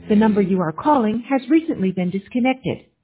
The number you are calling has recently been disconnected.